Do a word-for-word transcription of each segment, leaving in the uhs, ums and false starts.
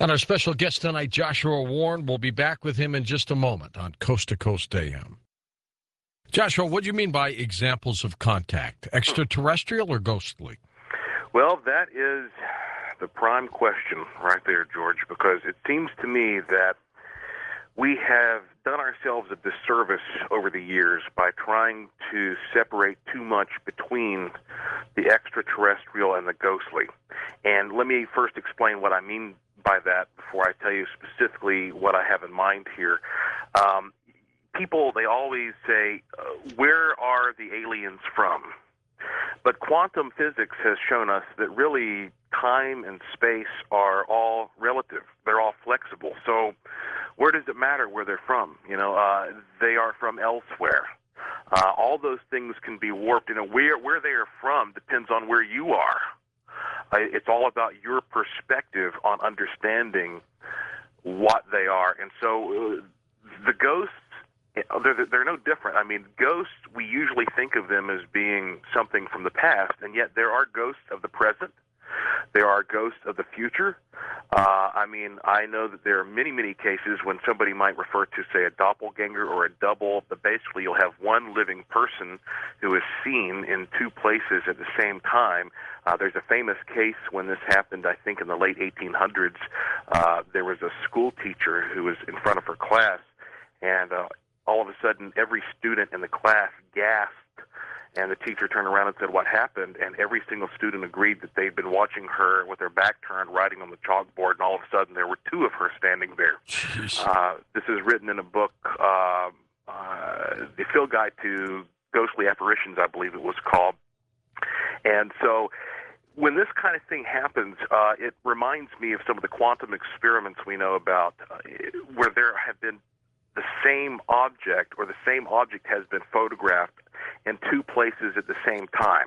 And our special guest tonight, Joshua Warren, will be back with him in just a moment on Coast to Coast A M. Joshua, what do you mean by examples of contact? Extraterrestrial or ghostly? Well, that is the prime question right there, George, because it seems to me that we have done ourselves a disservice over the years by trying to separate too much between the extraterrestrial and the ghostly. And let me first explain what I mean by that before I tell you specifically what I have in mind here. Um, people, they always say, uh, where are the aliens from? But quantum physics has shown us that really time and space are all relative. They're all flexible. So where does it matter where they're from? You know, uh, they are from elsewhere. Uh, all those things can be warped. You know, where, where they are from depends on where you are. Uh, it's all about your perspective on understanding what they are. And so uh, the ghosts, They're, they're no different. I mean, ghosts, we usually think of them as being something from the past, and yet there are ghosts of the present. There are ghosts of the future. Uh, I mean, I know that there are many, many cases when somebody might refer to, say, a doppelganger or a double, but basically you'll have one living person who is seen in two places at the same time. Uh, there's a famous case when this happened, I think, in the late eighteen hundreds. Uh, there was a school teacher who was in front of her class, and uh, all of a sudden, every student in the class gasped, and the teacher turned around and said, "What happened?" And every single student agreed that they'd been watching her with her back turned, writing on the chalkboard, and all of a sudden, there were two of her standing there. Uh, this is written in a book, uh, uh, The Field Guide to Ghostly Apparitions, I believe it was called. And so when this kind of thing happens, uh, it reminds me of some of the quantum experiments we know about, uh, where there have been the same object or the same object has been photographed in two places at the same time,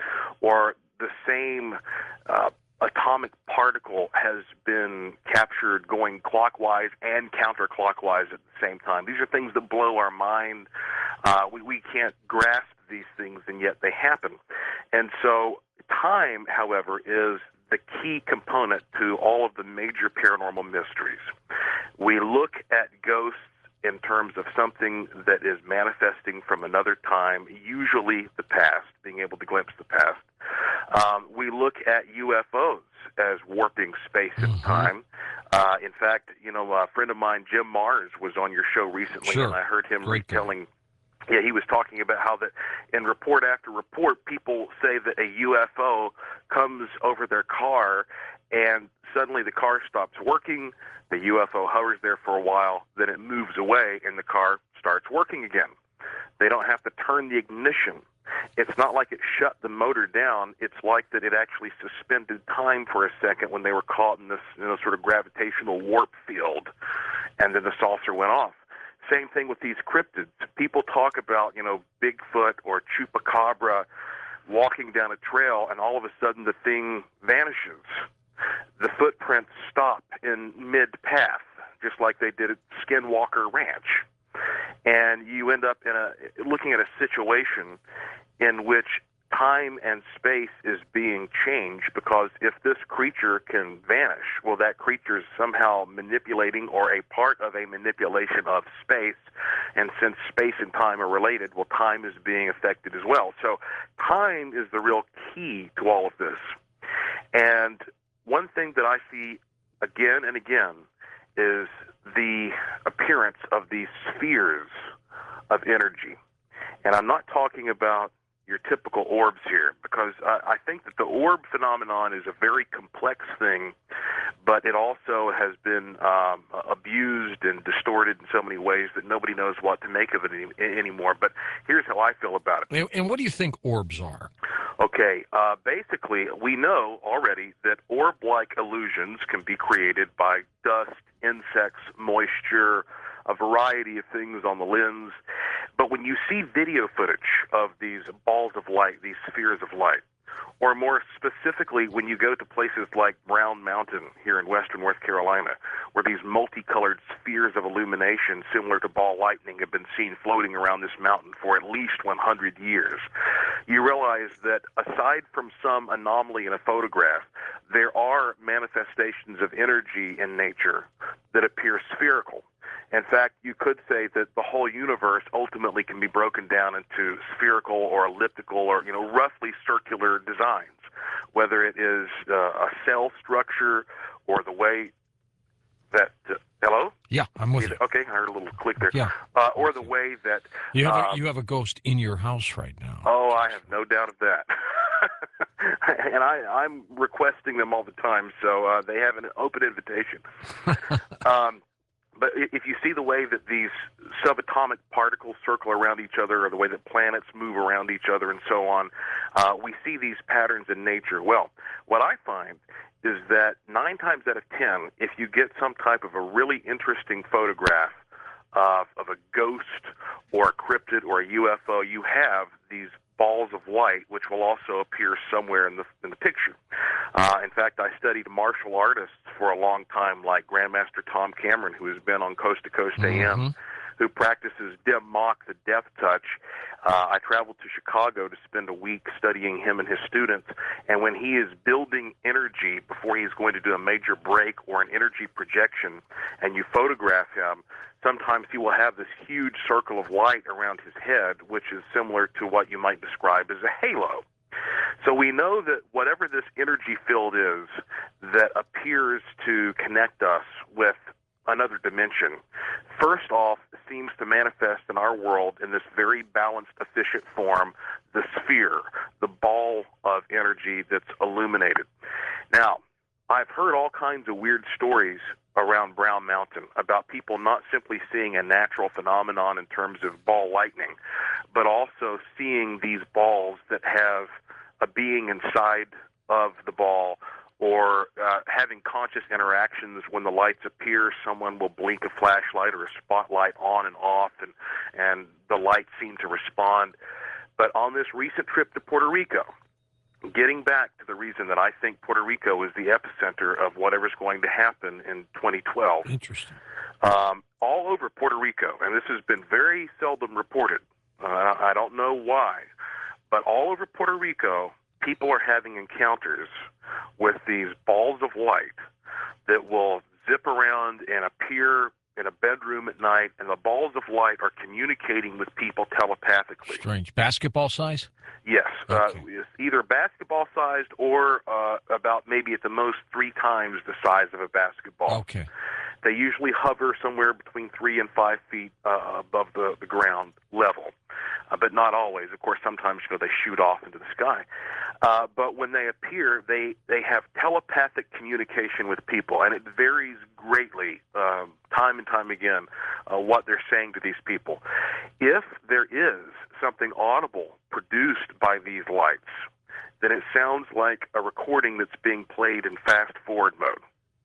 or the same uh, atomic particle has been captured going clockwise and counterclockwise at the same time. These are things that blow our mind. Uh, we, we can't grasp these things, and yet they happen. And so time, however, is the key component to all of the major paranormal mysteries. We look at ghosts in terms of something that is manifesting from another time, usually the past, being able to glimpse the past. Um, we look at U F Os as warping space and Mm-hmm. time. Uh, in fact, you know, a friend of mine, Jim Mars, was on your show recently, Sure. and I heard him Great guy. retelling. Yeah, he was talking about how that in report after report, people say that a U F O comes over their car, and suddenly the car stops working. The U F O hovers there for a while, then it moves away, and the car starts working again. They don't have to turn the ignition. It's not like it shut the motor down. It's like that it actually suspended time for a second when they were caught in this, you know, sort of gravitational warp field, and then the saucer went off. Same thing with these cryptids. People talk about, you know, Bigfoot or Chupacabra walking down a trail, and all of a sudden the thing vanishes. The footprints stop in mid-path, just like they did at Skinwalker Ranch. And you end up in a looking at a situation in which time and space is being changed, because if this creature can vanish, well, that creature is somehow manipulating or a part of a manipulation of space. And since space and time are related, well, time is being affected as well. So time is the real key to all of this. And one thing that I see again and again is the appearance of these spheres of energy. And I'm not talking about your typical orbs here, because I, I think that the orb phenomenon is a very complex thing, but it also has been um, abused and distorted in so many ways that nobody knows what to make of it any, anymore. But here's how I feel about it. And, and what do you think orbs are? Okay, uh, basically, we know already that orb-like illusions can be created by dust, insects, moisture, a variety of things on the lens. But when you see video footage of these balls of light, these spheres of light, Or more specifically, when you go to places like Brown Mountain here in western North Carolina, where these multicolored spheres of illumination similar to ball lightning have been seen floating around this mountain for at least one hundred years, you realize that aside from some anomaly in a photograph, there are manifestations of energy in nature that appear spherical. In fact, you could say that the whole universe ultimately can be broken down into spherical or elliptical or, you know, roughly circular designs, whether it is uh, a cell structure or the way that, uh, hello? Yeah, I'm with you. Okay, I heard a little click there. Yeah. Uh, or the way that... You have, a, um, you have a ghost in your house right now. Oh, I have no doubt of that. And I, I'm requesting them all the time, so uh, they have an open invitation. um, But if you see the way that these subatomic particles circle around each other, or the way that planets move around each other and so on, uh, we see these patterns in nature. Well, what I find is that nine times out of ten, if you get some type of a really interesting photograph of, of a ghost or a cryptid or a U F O, you have these balls of light, which will also appear somewhere in the in the picture. Uh, in fact, I studied martial artists for a long time, like Grandmaster Tom Cameron, who has been on Coast to Coast A M, Mm-hmm. who practices Dim Mak, the death touch. Uh, I traveled to Chicago to spend a week studying him and his students, and when he is building energy before he's going to do a major break or an energy projection, and you photograph him, sometimes he will have this huge circle of light around his head, which is similar to what you might describe as a halo. So we know that whatever this energy field is that appears to connect us with another dimension, first off, seems to manifest in our world in this very balanced, efficient form, the sphere, the ball of energy that's illuminated. Now, I've heard all kinds of weird stories around Brown Mountain about people not simply seeing a natural phenomenon in terms of ball lightning, but also seeing these balls that have a being inside of the ball, or uh, having conscious interactions. When the lights appear, someone will blink a flashlight or a spotlight on and off, and, and the lights seem to respond. But on this recent trip to Puerto Rico, getting back to the reason that I think Puerto Rico is the epicenter of whatever's going to happen in twenty twelve. Interesting. Um, all over Puerto Rico, and this has been very seldom reported. Uh, I don't know why, but all over Puerto Rico, people are having encounters with these balls of light that will zip around and appear in a bedroom at night, and the balls of light are communicating with people telepathically. Strange. Basketball size? Yes, Okay. uh, it's either basketball-sized or uh, about maybe at the most three times the size of a basketball. Okay. They usually hover somewhere between three and five feet uh, above the, the ground level, uh, but not always. Of course, sometimes you know they shoot off into the sky. Uh, but when they appear, they, they have telepathic communication with people, and it varies greatly, um, time and time again, uh, what they're saying to these people. If there is something audible produced by these lights, then it sounds like a recording that's being played in fast-forward mode.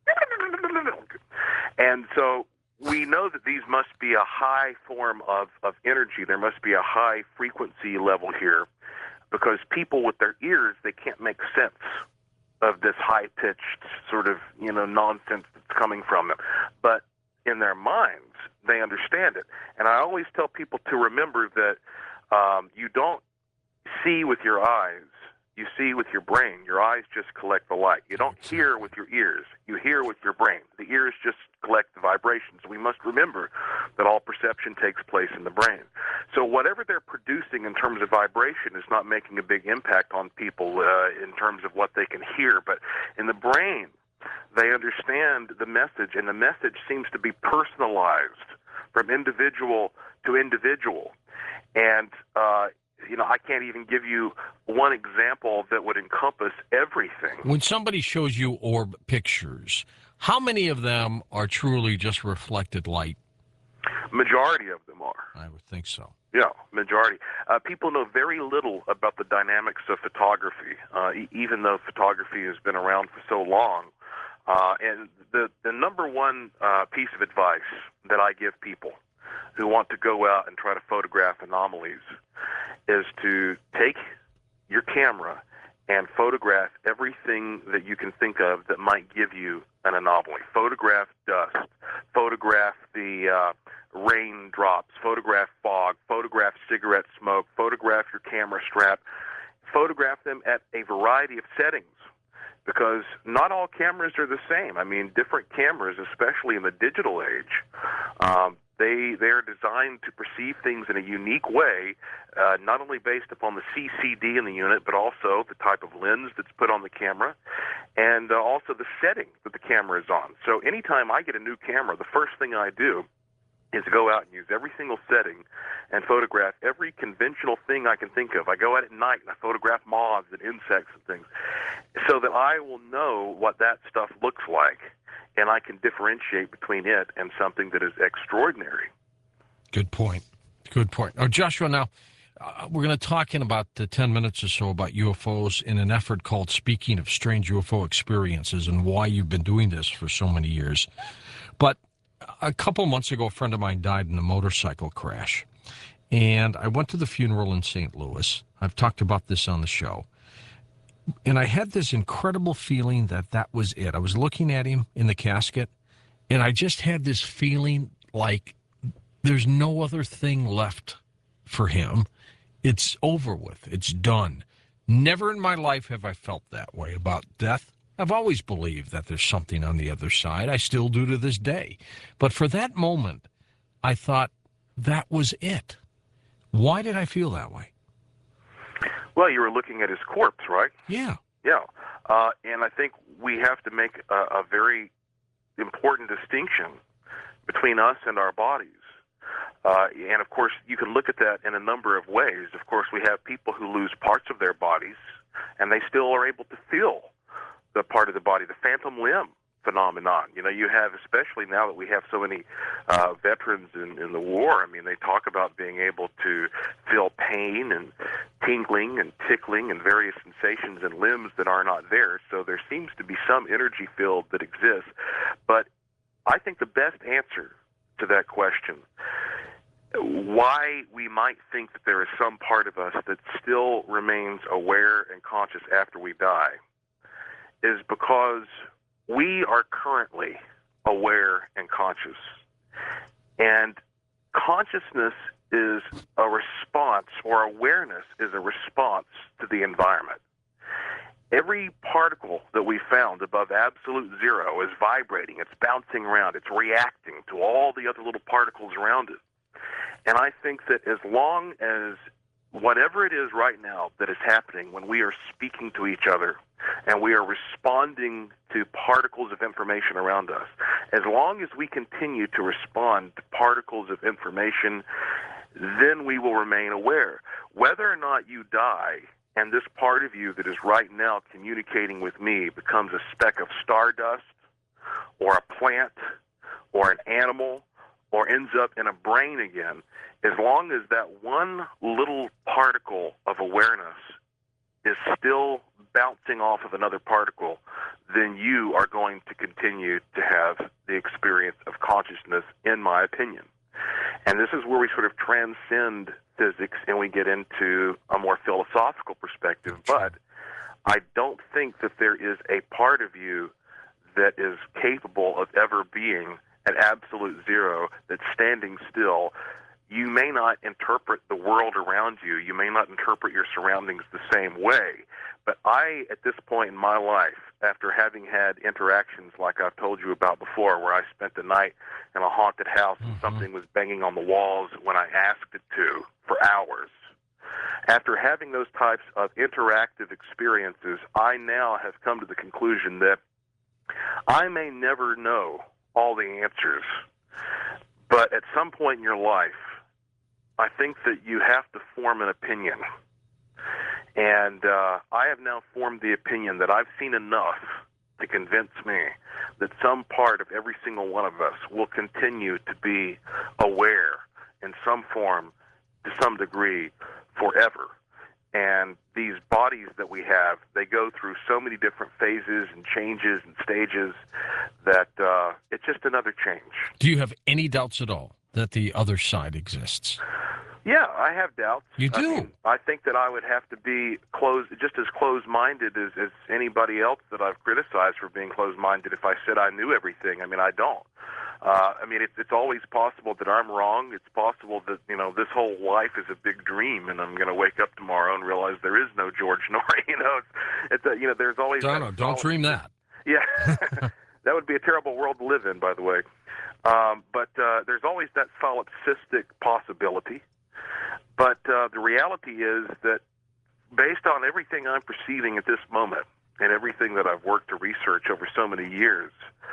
And so we know that these must be a high form of, of energy. There must be a high frequency level here, because people with their ears, they can't make sense of this high-pitched sort of, you know, nonsense that's coming from them. But in their minds, they understand it. And I always tell people to remember that um, you don't see with your eyes, you see with your brain. Your eyes just collect the light. You don't hear with your ears. You hear with your brain. The ears just collect the vibrations. We must remember that all perception takes place in the brain. So whatever they're producing in terms of vibration is not making a big impact on people uh, in terms of what they can hear. But in the brain, they understand the message, and the message seems to be personalized from individual to individual. And uh, you know, I can't even give you one example that would encompass everything. When somebody shows you orb pictures, how many of them are truly just reflected light? Majority of them are. I would think so. Yeah, majority. Uh, people know very little about the dynamics of photography, uh, e- even though photography has been around for so long. Uh, and the, the number one uh, piece of advice that I give people who want to go out and try to photograph anomalies is to take your camera and photograph everything that you can think of that might give you an anomaly. Photograph dust, photograph the uh, raindrops, photograph fog, photograph cigarette smoke, photograph your camera strap, photograph them at a variety of settings, because not all cameras are the same. I mean, different cameras, especially in the digital age, um, They they are designed to perceive things in a unique way, uh, not only based upon the C C D in the unit, but also the type of lens that's put on the camera, and uh, also the setting that the camera is on. So anytime I get a new camera, the first thing I do is go out and use every single setting and photograph every conventional thing I can think of. I go out at night and I photograph moths and insects and things, so that I will know what that stuff looks like, and I can differentiate between it and something that is extraordinary. Good point. Good point. Oh, Joshua, now, uh, we're going to talk in about uh, ten minutes or so about U F Os in an effort called Speaking of Strange U F O Experiences and why you've been doing this for so many years. But a couple months ago, a friend of mine died in a motorcycle crash. And I went to the funeral in Saint Louis. I've talked about this on the show. And I had this incredible feeling that that was it. I was looking at him in the casket, and I just had this feeling like there's no other thing left for him. It's over with. It's done. Never in my life have I felt that way about death. I've always believed that there's something on the other side. I still do to this day. But for that moment, I thought that was it. Why did I feel that way? Well, you were looking at his corpse, right? Yeah. Yeah. Uh, and I think we have to make a, a very important distinction between us and our bodies. Uh, and, of course, you can look at that in a number of ways. Of course, we have people who lose parts of their bodies, and they still are able to feel the part of the body, the phantom limb phenomenon. You know, you have, especially now that we have so many uh, veterans in, in the war, I mean, they talk about being able to feel pain and tingling and tickling and various sensations in limbs that are not there. So there seems to be some energy field that exists. But I think the best answer to that question, why we might think that there is some part of us that still remains aware and conscious after we die, is because we are currently aware and conscious. And consciousness is a response, or awareness is a response to the environment. Every particle that we found above absolute zero is vibrating, it's bouncing around, it's reacting to all the other little particles around it. And I think that as long as whatever it is right now that is happening when we are speaking to each other and we are responding to particles of information around us, as long as we continue to respond to particles of information, then we will remain aware. Whether or not you die and this part of you that is right now communicating with me becomes a speck of stardust or a plant or an animal or ends up in a brain again, as long as that one little particle of awareness is still bouncing off of another particle, then you are going to continue to have the experience of consciousness, in my opinion. And this is where we sort of transcend physics and we get into a more philosophical perspective. But I don't think that there is a part of you that is capable of ever being at absolute zero, that's standing still. You may not interpret the world around you, you may not interpret your surroundings the same way, but I, at this point in my life, after having had interactions like I've told you about before, where I spent the night in a haunted house and mm-hmm. something was banging on the walls when I asked it to for hours, after having those types of interactive experiences, I now have come to the conclusion that I may never know all the answers, but at some point in your life, I think that you have to form an opinion. And uh, I have now formed the opinion that I've seen enough to convince me that some part of every single one of us will continue to be aware in some form, to some degree, forever. And these bodies that we have, they go through so many different phases and changes and stages that uh, it's just another change. Do you have any doubts at all that the other side exists? Yeah, I have doubts. You I do? mean, I think that I would have to be closed, just as closed-minded as, as anybody else that I've criticized for being closed-minded if I said I knew everything. I mean, I don't. Uh, I mean, it's, it's always possible that I'm wrong. It's possible that, you know, this whole life is a big dream, and I'm going to wake up tomorrow and realize there is no George Norrie. You know, it's, it's a, you know, there's always No, that no, don't solid- dream that. Yeah, that would be a terrible world to live in, by the way. Um, but uh, there's always that solipsistic possibility. But uh, the reality is that based on everything I'm perceiving at this moment and everything that I've worked to research over so many years,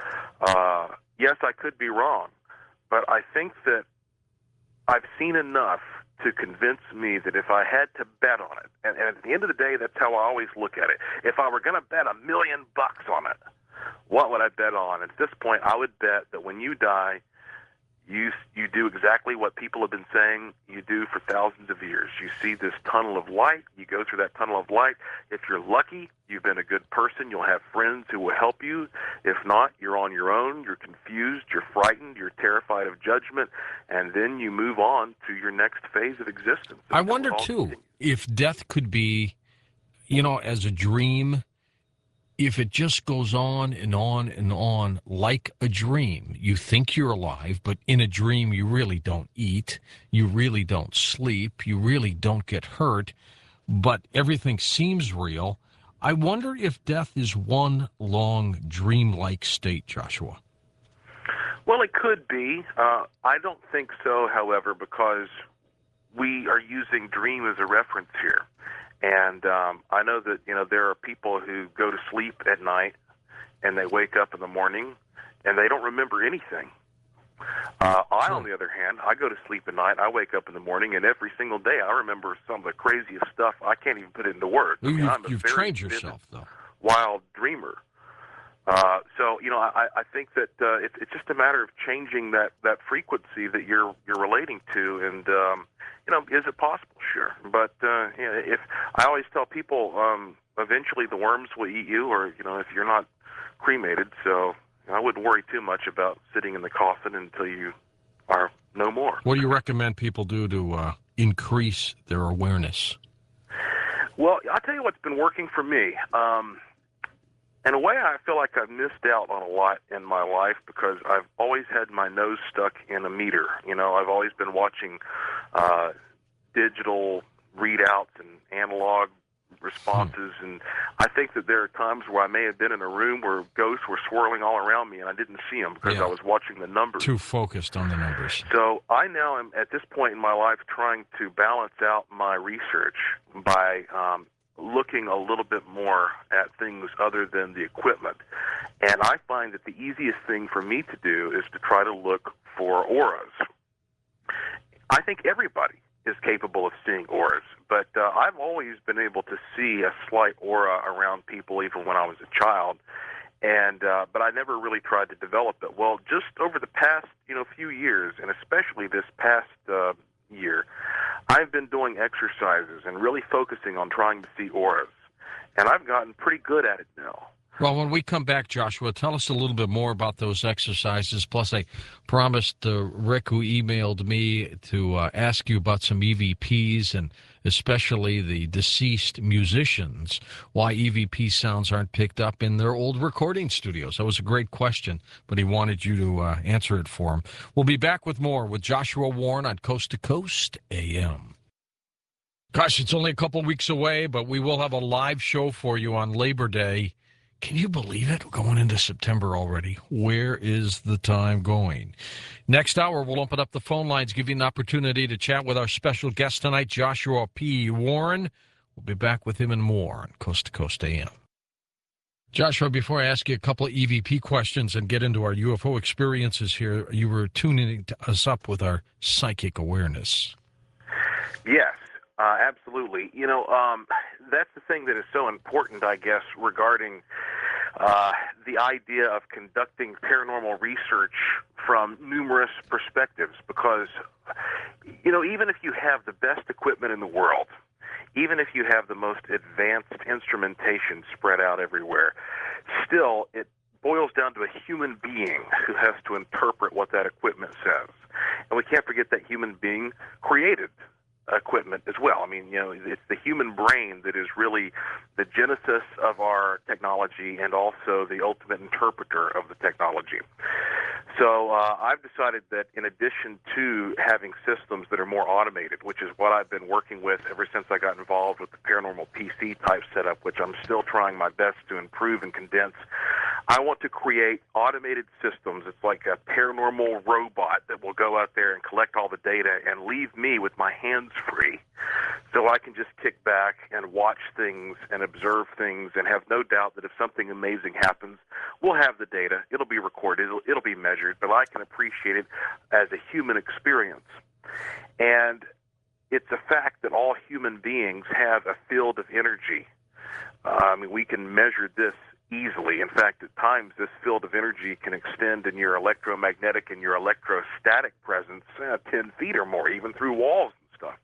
uh, yes, I could be wrong, but I think that I've seen enough to convince me that if I had to bet on it, and, and at the end of the day, that's how I always look at it. If I were going to bet a million bucks on it, what would I bet on? At this point, I would bet that when you die, You you do exactly what people have been saying you do for thousands of years. You see this tunnel of light. You go through that tunnel of light. If you're lucky, you've been a good person. You'll have friends who will help you. If not, you're on your own. You're confused. You're frightened. You're terrified of judgment. And then you move on to your next phase of existence. I wonder, too, if death could be, you know, as a dream, if it just goes on and on and on like a dream. You think you're alive, but in a dream you really don't eat, you really don't sleep, you really don't get hurt, but everything seems real. I wonder if death is one long dream-like state, Joshua. Well, it could be. Uh, I don't think so, however, because we are using dream as a reference here. And um, I know that, you know, there are people who go to sleep at night and they wake up in the morning and they don't remember anything. Uh, I, on the other hand, I go to sleep at night, I wake up in the morning, and every single day I remember some of the craziest stuff I can't even put into words. I mean, You've, I'm a you've very trained vivid, yourself, though. wild dreamer. Uh, so, you know, I, I think that uh, it, it's just a matter of changing that, that frequency that you're you're relating to. And, um, you know, is it possible? Sure. But uh, you know, if I always tell people, um, eventually the worms will eat you, or, you know, if you're not cremated. So I wouldn't worry too much about sitting in the coffin until you are no more. What do you recommend people do to uh, increase their awareness? Well, I'll tell you what's been working for me. Um, In a way, I feel like I've missed out on a lot in my life because I've always had my nose stuck in a meter. You know, I've always been watching uh, digital readouts and analog responses, hmm. and I think that there are times where I may have been in a room where ghosts were swirling all around me and I didn't see them because yeah. I was watching the numbers. Too focused on the numbers. So I now am, at this point in my life, trying to balance out my research by um, looking a little bit more at things other than the equipment. And I find that the easiest thing for me to do is to try to look for auras. I think everybody is capable of seeing auras, but uh, I've always been able to see a slight aura around people even when I was a child. And uh, but I never really tried to develop it. Well, just over the past, you know, few years, and especially this past uh, year, I've been doing exercises and really focusing on trying to see auras, and I've gotten pretty good at it now. Well, when we come back, Joshua, tell us a little bit more about those exercises. Plus, I promised uh, Rick, who emailed me, to uh, ask you about some E V Ps and especially the deceased musicians, why E V P sounds aren't picked up in their old recording studios. That was a great question, but he wanted you to uh, answer it for him. We'll be back with more with Joshua Warren on Coast to Coast A M. Gosh, it's only a couple weeks away, but we will have a live show for you on Labor Day. Can you believe it? We're going into September already. Where is the time going? Next hour, we'll open up the phone lines, give you an opportunity to chat with our special guest tonight, Joshua P. Warren. We'll be back with him and more on Coast to Coast A M. Joshua, before I ask you a couple of E V P questions and get into our U F O experiences here, you were tuning us up with our psychic awareness. Yes. Uh, absolutely. You know, um, that's the thing that is so important, I guess, regarding uh, the idea of conducting paranormal research from numerous perspectives. Because, you know, even if you have the best equipment in the world, even if you have the most advanced instrumentation spread out everywhere, still it boils down to a human being who has to interpret what that equipment says. And we can't forget that human being created equipment as well. I mean, you know, it's the human brain that is really the genesis of our technology and also the ultimate interpreter of the technology. So uh, I've decided that in addition to having systems that are more automated, which is what I've been working with ever since I got involved with the Paranormal P C type setup, which I'm still trying my best to improve and condense, I want to create automated systems. It's like a paranormal robot that will go out there and collect all the data and leave me with my hands free so I can just kick back and watch things and observe things and have no doubt that if something amazing happens, we'll have the data. It'll be recorded. It'll, it'll be measured, but I can appreciate it as a human experience. And it's a fact that all human beings have a field of energy. Uh, I mean, we can measure this easily. In fact, at times, this field of energy can extend in your electromagnetic and your electrostatic presence uh, ten feet or more, even through walls and stuff.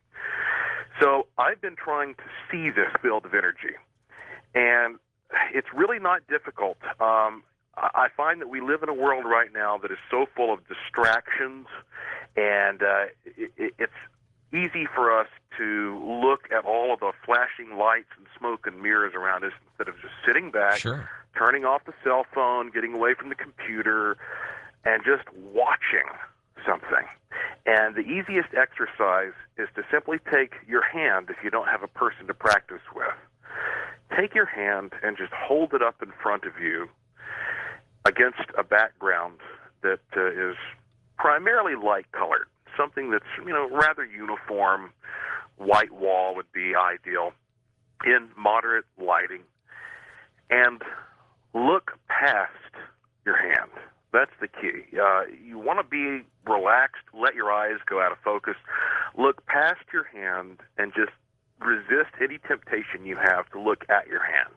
So I've been trying to see this field of energy, and it's really not difficult. Um, I find that we live in a world right now that is so full of distractions, and uh, it, it's easy for us to look at all of the flashing lights and smoke and mirrors around us instead of just sitting back, Sure. turning off the cell phone, getting away from the computer, and just watching something. And the easiest exercise is to simply take your hand, if you don't have a person to practice with, take your hand and just hold it up in front of you against a background that uh, is primarily light-colored, something that's, you know, rather uniform. White wall would be ideal, in moderate lighting, and look past your hand. That's the key. Uh, you want to be relaxed, let your eyes go out of focus, look past your hand, and just resist any temptation you have to look at your hand.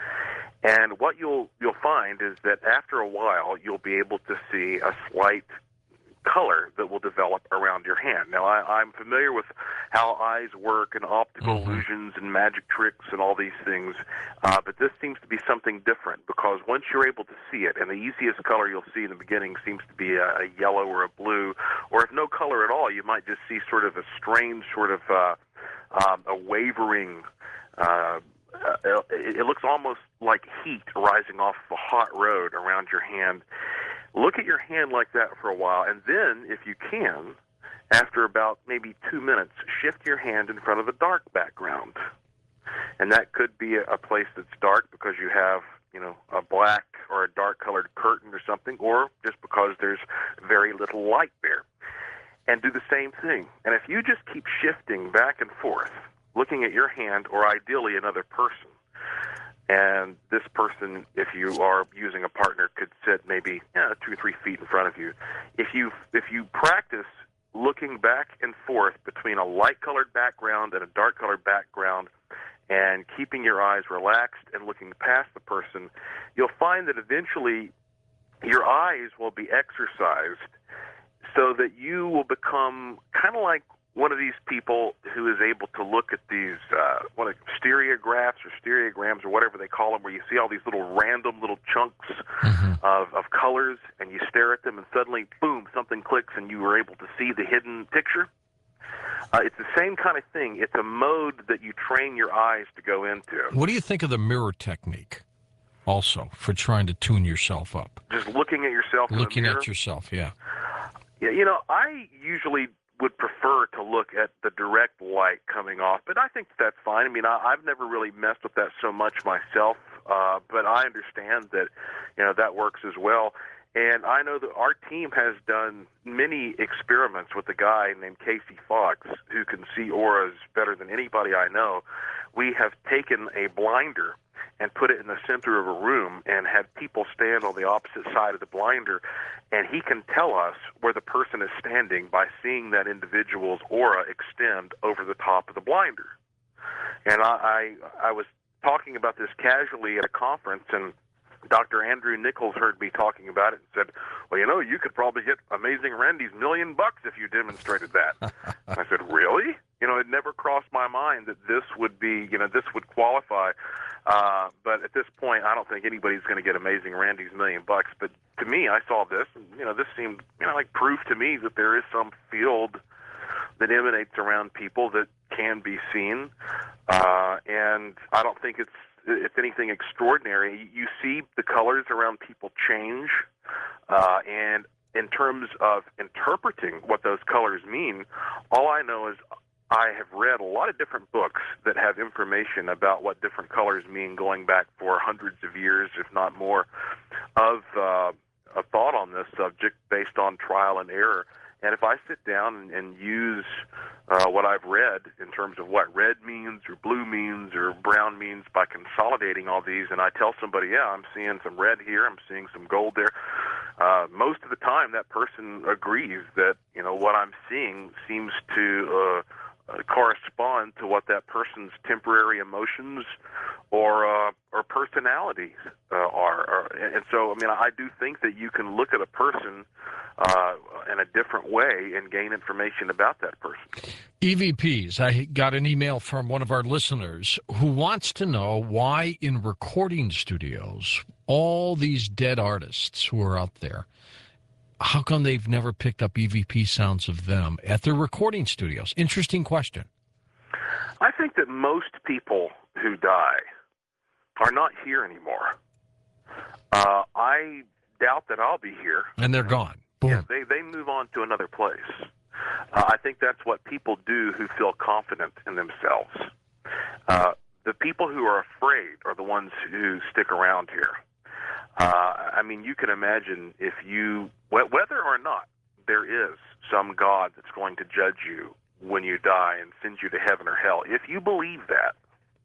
And what you'll you'll find is that after a while, you'll be able to see a slight color that will develop around your hand. Now, I, I'm familiar with how eyes work and optical Mm-hmm. illusions and magic tricks and all these things, uh, but this seems to be something different because once you're able to see it, and the easiest color you'll see in the beginning seems to be a, a yellow or a blue, or if no color at all, you might just see sort of a strange sort of uh, um, a wavering uh, Uh, it, it looks almost like heat rising off of a hot road around your hand. Look at your hand like that for a while, and then, if you can, after about maybe two minutes, shift your hand in front of a dark background. And that could be a, a place that's dark because you have, you know, a black or a dark-colored curtain or something, or just because there's very little light there. And do the same thing. And if you just keep shifting back and forth, looking at your hand, or ideally another person. And this person, if you are using a partner, could sit maybe you know, two or three feet in front of you. If you if you practice looking back and forth between a light-colored background and a dark-colored background and keeping your eyes relaxed and looking past the person, you'll find that eventually your eyes will be exercised so that you will become kind of like one of these people who is able to look at these uh, what are stereographs or stereograms or whatever they call them, where you see all these little random little chunks Mm-hmm. of, of colors, and you stare at them, and suddenly, boom, something clicks, and you are able to see the hidden picture. Uh, it's the same kind of thing. It's a mode that you train your eyes to go into. What do you think of the mirror technique also for trying to tune yourself up? Just looking at yourself in Looking the mirror. at yourself, yeah. Yeah, you know, I usually would prefer to look at the direct light coming off, but I think that's fine. I mean, I, I've never really messed with that so much myself, uh, but I understand that, you know, that works as well. And I know that our team has done many experiments with a guy named Casey Fox, who can see auras better than anybody I know. We have taken a blinder and put it in the center of a room and had people stand on the opposite side of the blinder, and he can tell us where the person is standing by seeing that individual's aura extend over the top of the blinder. And I, I, I was talking about this casually at a conference, and Doctor Andrew Nichols heard me talking about it and said, well, you know, you could probably hit Amazing Randy's million bucks if you demonstrated that. I said, really? You know, it never crossed my mind that this would be, you know, this would qualify. Uh, but at this point, I don't think anybody's going to get Amazing Randy's million bucks. But to me, I saw this, and, you know, this seemed, you know, like proof to me that there is some field that emanates around people that can be seen. Uh, and I don't think it's, if anything, extraordinary. You see the colors around people change, uh, and in terms of interpreting what those colors mean, all I know is I have read a lot of different books that have information about what different colors mean going back for hundreds of years, if not more, of uh, a thought on this subject based on trial and error. And if I sit down and, and use uh, what I've read in terms of what red means or blue means or brown means by consolidating all these, and I tell somebody, yeah, I'm seeing some red here, I'm seeing some gold there, uh, most of the time that person agrees that, you know, what I'm seeing seems to uh, uh, correspond to what that person's temporary emotions or uh, or personalities uh, are. Or, and so, I mean, I do think that you can look at a person uh, in a different way and gain information about that person. E V Ps. I got an email from one of our listeners who wants to know why in recording studios, all these dead artists who are out there, how come they've never picked up E V P sounds of them at their recording studios? Interesting question. I think that most people who die are not here anymore. Uh, I doubt that I'll be here. And they're gone. Boom. Yeah, they, they move on to another place. Uh, I think that's what people do who feel confident in themselves. Uh, the people who are afraid are the ones who stick around here. Uh, I mean, you can imagine if you, whether or not there is some God that's going to judge you when you die and send you to heaven or hell, if you believe that,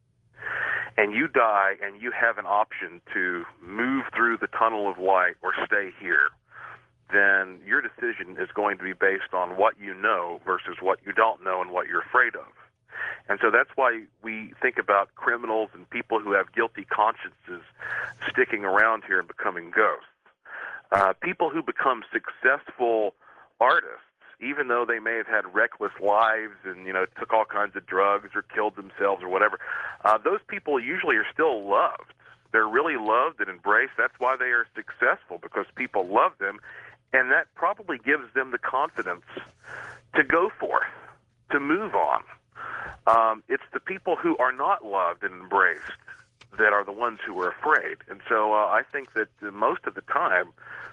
and you die and you have an option to move through the tunnel of light or stay here, then your decision is going to be based on what you know versus what you don't know and what you're afraid of. And so that's why we think about criminals and people who have guilty consciences sticking around here and becoming ghosts. Uh, people who become successful artists, even though they may have had reckless lives and, you know, took all kinds of drugs or killed themselves or whatever, uh, those people usually are still loved. They're really loved and embraced. That's why they are successful, because people love them, and that probably gives them the confidence to go forth, to move on. Um, it's the people who are not loved and embraced that are the ones who are afraid. And so uh, I think that uh, most of the time,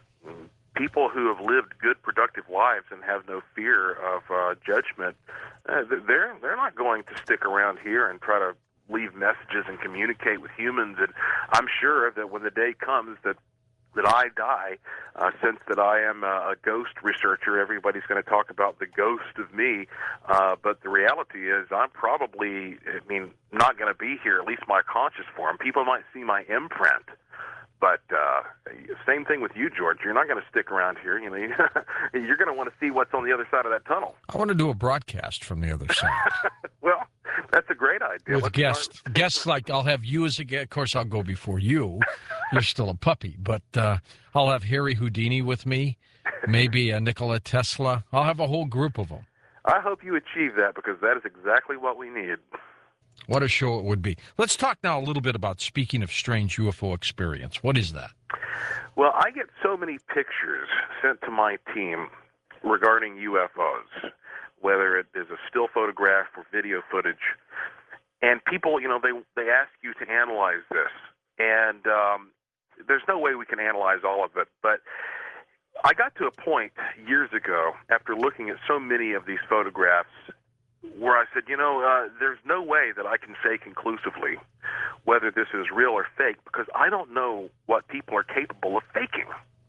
people who have lived good, productive lives and have no fear of uh, judgment, uh, they're they're not going to stick around here and try to leave messages and communicate with humans. And I'm sure that when the day comes that that I die, uh, since that I am a, a ghost researcher, everybody's going to talk about the ghost of me. Uh, but the reality is I'm probably, I mean, not going to be here, at least my conscious form. People might see my imprint. But uh, same thing with you, George. You're not going to stick around here. You know, you're going to want to see what's on the other side of that tunnel. I want to do a broadcast from the other side. Well, that's a great idea. With Let's guests, start. guests like I'll have you as a guest. Of course, I'll go before you. You're still a puppy, but uh, I'll have Harry Houdini with me, maybe a Nikola Tesla. I'll have a whole group of them. I hope you achieve that, because that is exactly what we need. What a show it would be. Let's talk now a little bit about Speaking of Strange U F O Experience. What is that? Well, I get so many pictures sent to my team regarding U F Os, whether it is a still photograph or video footage. And people, you know, they they ask you to analyze this. And um, there's no way we can analyze all of it. But I got to a point years ago, after looking at so many of these photographs, where I said, you know, uh, there's no way that I can say conclusively whether this is real or fake, because I don't know what people are capable of faking.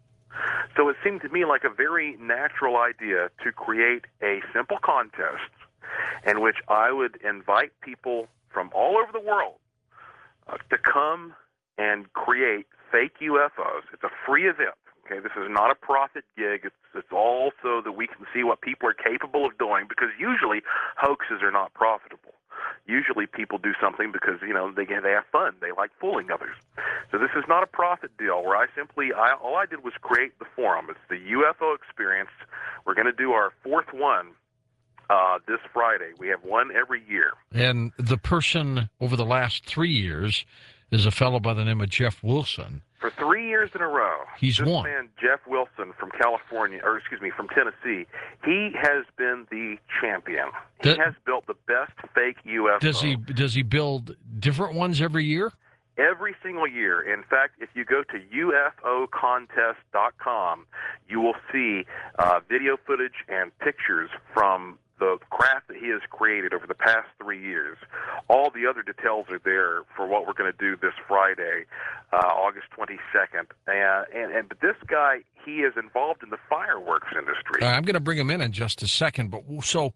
So it seemed to me like a very natural idea to create a simple contest in which I would invite people from all over the world uh, to come and create fake U F Os. It's a free event. Okay, this is not a profit gig. It's, it's all so that we can see what people are capable of doing, because usually hoaxes are not profitable. Usually people do something because, you know, they they have fun. They like fooling others. So this is not a profit deal where I simply, I, all I did was create the forum. It's the U F O Experience. We're going to do our fourth one uh, this Friday. We have one every year. And the person over the last three years is a fellow by the name of Jeff Wilson. For three years in a row, He's this won. man, Jeff Wilson from California, or excuse me, from Tennessee, he has been the champion. He Th- has built the best fake U F O. Does he does he build different ones every year? Every single year. In fact, if you go to U F O contest dot com, you will see uh, video footage and pictures from the craft that he has created over the past three years. All the other details are there for what we're going to do this Friday, uh, August twenty-second. And, and, and but this guy, he is involved in the fireworks industry. Uh, I'm going to bring him in in just a second. But so,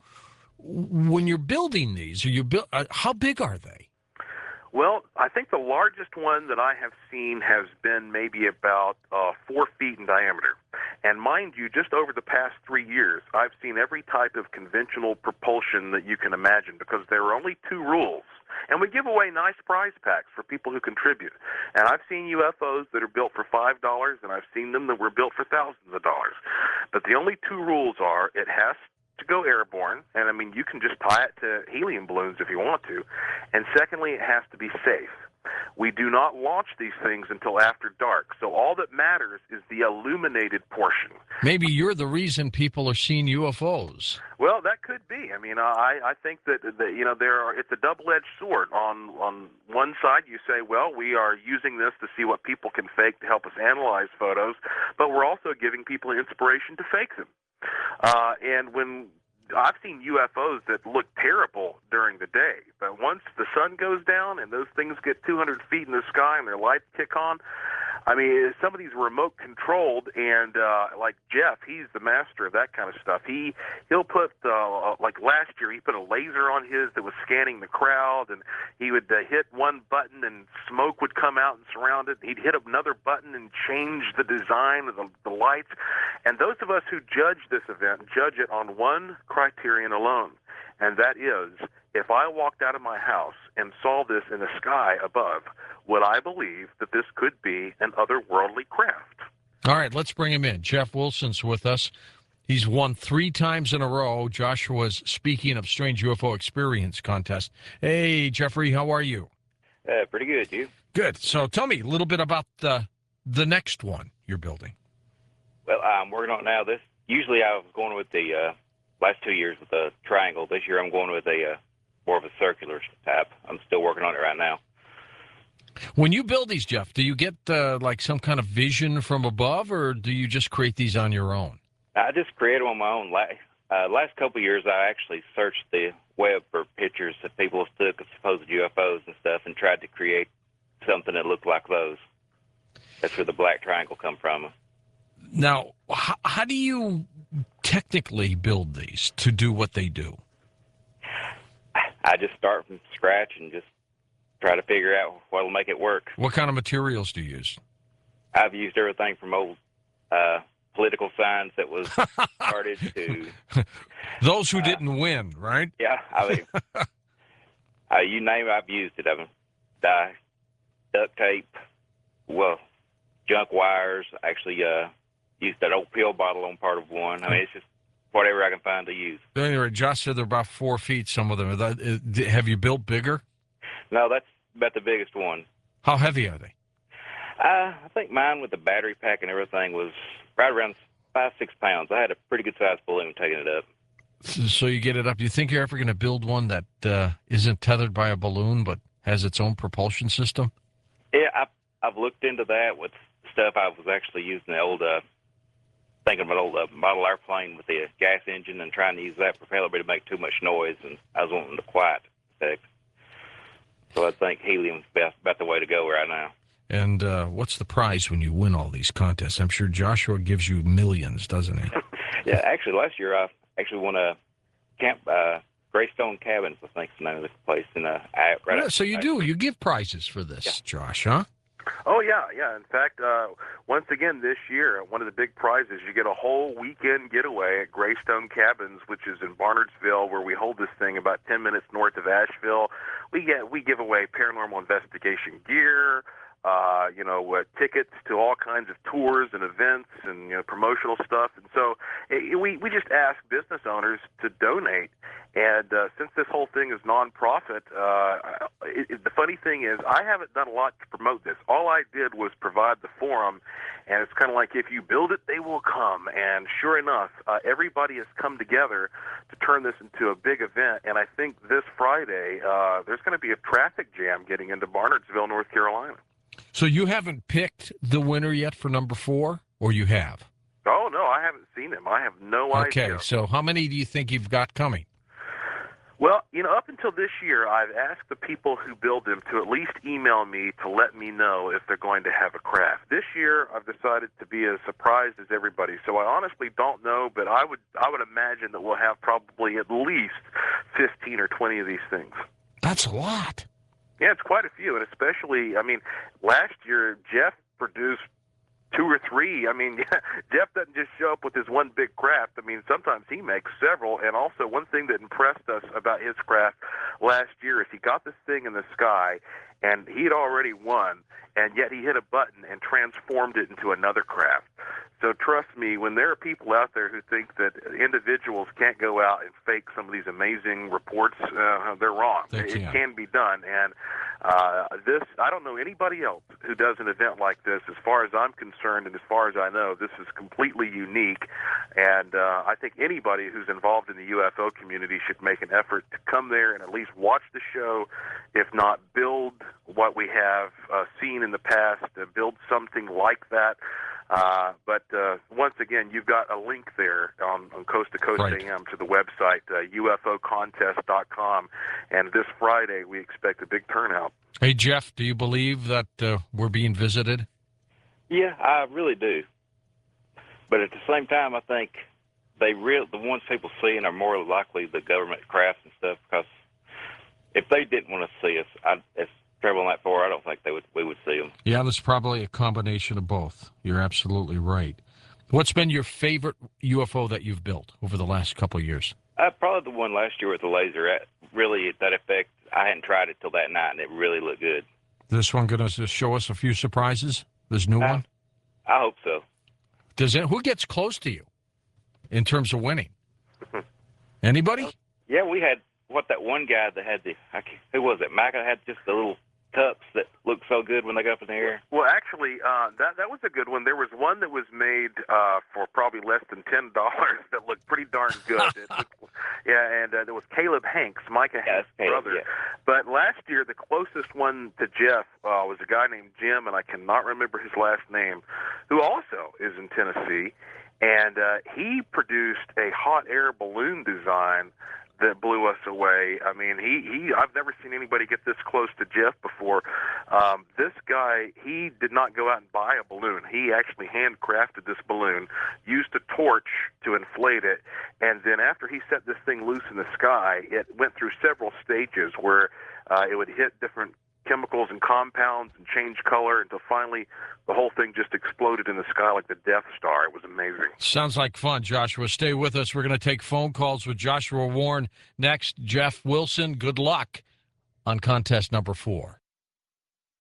when you're building these, are you build? Uh, how big are they? Well, I think the largest one that I have seen has been maybe about uh, four feet in diameter. And mind you, just over the past three years, I've seen every type of conventional propulsion that you can imagine because there are only two rules. And we give away nice prize packs for people who contribute. And I've seen U F Os that are built for five dollars, and I've seen them that were built for thousands of dollars. But the only two rules are it has to go airborne, and I mean, you can just tie it to helium balloons if you want to. And secondly, it has to be safe. We do not launch these things until after dark, so all that matters is the illuminated portion. Maybe you're the reason people are seeing U F Os. Well, that could be. I mean, I I think that, that you know there are it's a double-edged sword. On on one side, you say, well, we are using this to see what people can fake to help us analyze photos, but we're also giving people inspiration to fake them. Uh, and when I've seen U F Os that look terrible during the day, but once the sun goes down and those things get two hundred feet in the sky and their lights kick on, I mean, some of these are remote controlled, and uh, like Jeff, he's the master of that kind of stuff. He he'll put uh, like last year, he put a laser on his that was scanning the crowd, and he would uh, hit one button and smoke would come out and surround it. He'd hit another button and change the design of the, the lights. And those of us who judge this event judge it on one criterion alone, and that is, if I walked out of my house and saw this in the sky above, would I believe that this could be an otherworldly craft? All right, let's bring him in. Jeff Wilson's with us. He's won three times in a row Joshua's Speaking of Strange U F O Experience contest. Hey, Jeffrey, how are you? Uh, pretty good, you? Good. So tell me a little bit about the the next one you're building. Well, I'm working on it now. This usually I was going with the uh, last two years with a triangle. This year I'm going with a uh, more of a circular type. I'm still working on it right now. When you build these, Jeff, do you get uh, like some kind of vision from above, or do you just create these on your own? I just created them on my own. Last, uh, last couple of years, I actually searched the web for pictures that people have took of supposed U F Os and stuff, and tried to create something that looked like those. That's where the black triangle come from. Now, how, how do you technically build these to do what they do? I just start from scratch and just try to figure out what'll make it work. What kind of materials do you use? I've used everything from old uh, political signs that was started to those who uh, didn't win, right? Yeah, I mean, uh, you name it, I've used it. I mean, dye, duct tape, well, junk wires. Actually, uh, used that old pill bottle on part of one. I mean, it's just whatever I can find to use. Anyway, Josh said they're about four feet, some of them. Have you built bigger? No, that's about the biggest one. How heavy are they? Uh, I think mine with the battery pack and everything was right around five, six pounds. I had a pretty good sized balloon taking it up. So you get it up. Do you think you're ever going to build one that uh, isn't tethered by a balloon but has its own propulsion system? Yeah, I've, I've looked into that with stuff. I was actually using the old, uh, thinking of an old uh, model airplane with the gas engine and trying to use that propeller, but it make too much noise, and I was wanting the quiet effect. So I think helium's best, about the way to go right now. And uh, what's the prize when you win all these contests? I'm sure Joshua gives you millions, doesn't he? Yeah, actually, last year I actually won a camp, uh, Greystone Cabins, I think is the name of the place. In, uh, right Yeah, so you do. You give prizes for this, Yeah. Josh, huh? Oh, yeah, yeah. In fact, uh, once again this year, one of the big prizes, you get a whole weekend getaway at Greystone Cabins, which is in Barnardsville, where we hold this thing about ten minutes north of Asheville. We get we give away paranormal investigation gear, uh, you know, uh, tickets to all kinds of tours and events and, you know, promotional stuff. And so it, we, we just ask business owners to donate. And uh, since this whole thing is nonprofit, uh, it, it, the funny thing is I haven't done a lot to promote this. All I did was provide the forum, and it's kind of like if you build it, they will come. And sure enough, uh, everybody has come together to turn this into a big event. And I think this Friday uh, there's going to be a traffic jam getting into Barnardsville, North Carolina. So you haven't picked the winner yet for number four, or you have? Oh, no, I haven't seen him. I have no okay, idea. Okay, so how many do you think you've got coming? Well, you know, up until this year, I've asked the people who build them to at least email me to let me know if they're going to have a craft. This year, I've decided to be as surprised as everybody. So I honestly don't know, but I would I would imagine that we'll have probably at least fifteen or twenty of these things. That's a lot. Yeah, it's quite a few, and especially, I mean, last year Jeff produced two or three. I mean, Jeff doesn't just show up with his one big craft. I mean, sometimes he makes several. And also, one thing that impressed us about his craft last year is he got this thing in the sky, and he'd already won, and yet he hit a button and transformed it into another craft. So trust me, when there are people out there who think that individuals can't go out and fake some of these amazing reports, uh, they're wrong. They it can. can be done. And uh, this, I don't know anybody else who does an event like this. As far as I'm concerned, and as far as I know, this is completely unique. And uh, I think anybody who's involved in the U F O community should make an effort to come there and at least watch the show, if not build what we have uh, seen in the past, uh, build something like that. Uh, but uh, once again, you've got a link there on, on Coast to Coast Right. A M to the website, uh, U F O contest dot com. And this Friday, we expect a big turnout. Hey, Jeff, do you believe that uh, we're being visited? Yeah, I really do. But at the same time, I think they real the ones people seeing are more likely the government crafts and stuff. Because if they didn't want to see us, I, if traveling that far, I don't think they would. We would see them. Yeah, there's probably a combination of both. You're absolutely right. What's been your favorite U F O that you've built over the last couple of years? Uh, probably the one last year with the laser. Really, that effect, I hadn't tried it till that night, and it really looked good. This one going to show us a few surprises? This new Uh, one? I hope so. Does it? Who gets close to you in terms of winning? Anybody? Yeah, we had, what, that one guy that had the, I can't, who was it? Micah had just the little cups that looked so good when they go up in the air. Well, actually, uh, that that was a good one. There was one that was made uh, for probably less than ten dollars that looked pretty darn good. It looked, yeah, and uh, there was Caleb Hanks, Micah Yeah, Hanks' Caleb, brother. yeah. But last year, the closest one to Jeff uh, was a guy named Jim, and I cannot remember his last name, who also is in Tennessee. And uh, he produced a hot air balloon design that blew us away. I mean, he, he I've never seen anybody get this close to Jeff before. Um, this guy, he did not go out and buy a balloon. He actually handcrafted this balloon, used a torch to inflate it, and then after he set this thing loose in the sky, it went through several stages where uh, it would hit different chemicals and compounds and change color until finally the whole thing just exploded in the sky like the Death Star. It was amazing. Sounds like fun, Joshua. Stay with us. We're going to take phone calls with Joshua Warren next. Jeff Wilson, good luck on contest number four.